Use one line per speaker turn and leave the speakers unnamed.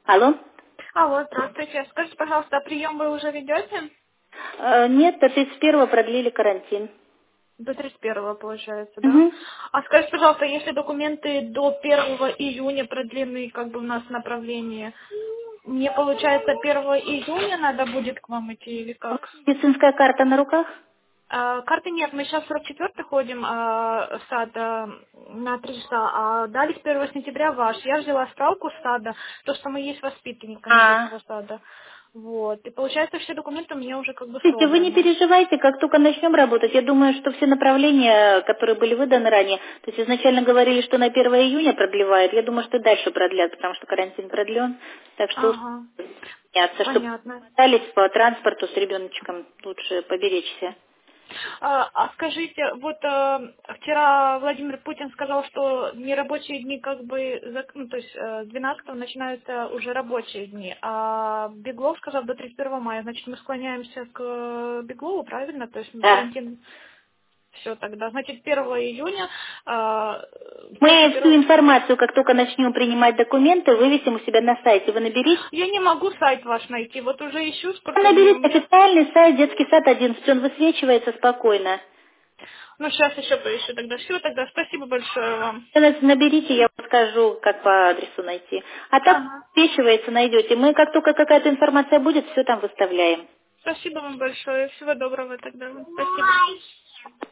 Алло?
Алло, здравствуйте. Скажите, пожалуйста, а прием вы уже ведете?
Нет, до 31-го продлили карантин.
До 31-го, получается, да?
Угу.
А скажите, пожалуйста, если документы до 1 июня продлены, как бы у нас направление, мне, получается, 1 июня надо будет к вам идти или как?
Медицинская карта на руках?
Карты нет, мы сейчас в 44-й ходим в сад на 3 часа, а дали с 1 сентября ваш. Я взяла справку с сада, то, что мы есть воспитанниками
А,
детского сада. Вот. И получается, все документы у меня уже как бы
Слушайте, вы не
собраны.
переживайте, как только начнем работать, я думаю, что все направления, которые были выданы ранее, то есть изначально говорили, что на 1 июня продлевают, я думаю, что дальше продлят, потому что карантин продлен, так что
Ага,
меняться, чтобы
понятно.
остались по транспорту с ребеночком, лучше поберечься.
А скажите, вот вчера Владимир Путин сказал, что нерабочие дни как бы, ну, то есть с 12 начинаются уже рабочие дни, а Беглов сказал до 31 мая, значит мы склоняемся к Беглову, правильно? То есть
Да.
карантин, все тогда. Значит 1 июня после
Мы всю
1...
информацию, как только начнем принимать документы, вывесим у себя на сайте. Вы наберите.
Я не могу сайт ваш найти, вот уже ищу сколько дней у
Наберите
меня.
официальный сайт «Детский сад 11», он высвечивается спокойно.
Ну сейчас еще поищу тогда. Все, тогда спасибо большое вам.
Наберите, я вам скажу, как по адресу найти. А так
Ага.
высвечивается, найдете. Мы, как только какая-то информация будет, все там выставляем.
Спасибо вам большое. Всего доброго тогда. Спасибо.